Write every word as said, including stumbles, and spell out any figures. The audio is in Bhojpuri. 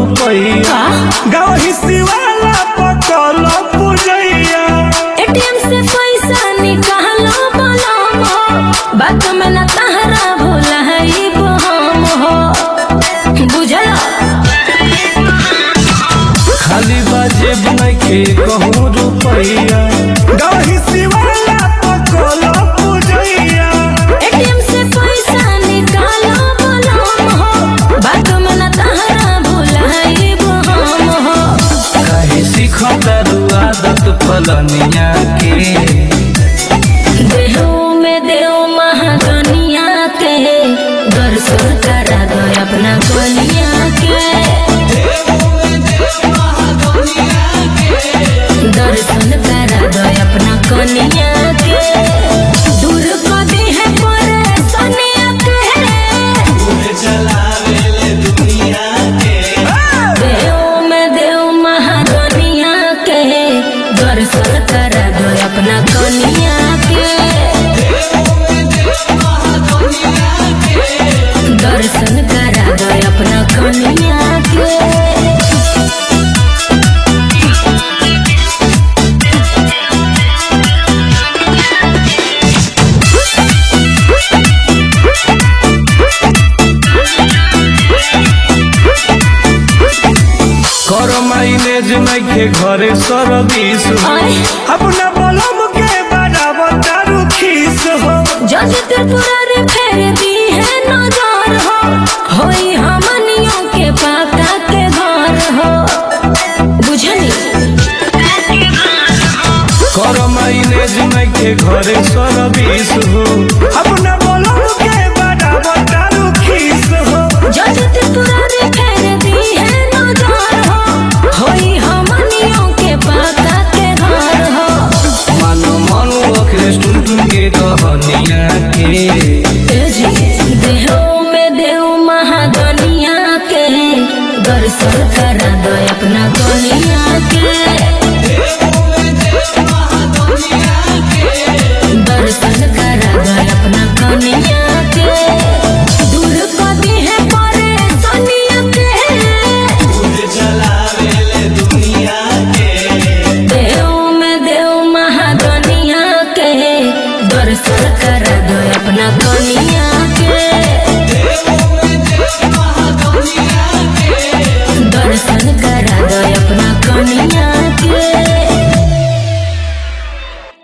रुपया गाँव हिस्सी वाला पकल पुजैया एटीएम से पैसा निकालो बोलो बात में न तहरा भूला है हम हो बुझल खाली बाजे बनके कहूँ रुपया गाँव हिस्सी वाला पकल पुजैया एटीएम से पैसा निकालो बोलो हो बात में न तहरा भूला है हम हो काहे सिखता आदत फलनिया के देहो में देव महागनिया के दर्शन करा दो अपना कनिया के दर्शन करा दो अपना कनिया के दूर को दी है परेशानिया के देव में देव महागनिया के दर्शन करा दो अपना कनिया के दर्शन करा दो अपना कनिया के कर माइलेज नइखे घरे सर्विस हो अपना बलम के बराबर दारू खीस हो जज त्रिपुरारी फेर दी है नजर हो होई हमनियों के पाका के घर हो बुझनी कर माइलेज नइखे घरे सर्विस हो अपना बलम के बराबर दारू खीस हो जज त्रिपुरारी फेर दी है नजर हो होई हमनियों के पाका के घर हो मानो मानो अखिलेश टुनटुन के कहनिया के देहो में देव महागनिया के दर्शन करा दो अपना कनिया के दर्शन करा दो अपना कनिया के दूर को दी है परेशानिया के देव में देव महागनिया के दर्शन करा दो अपना कनिया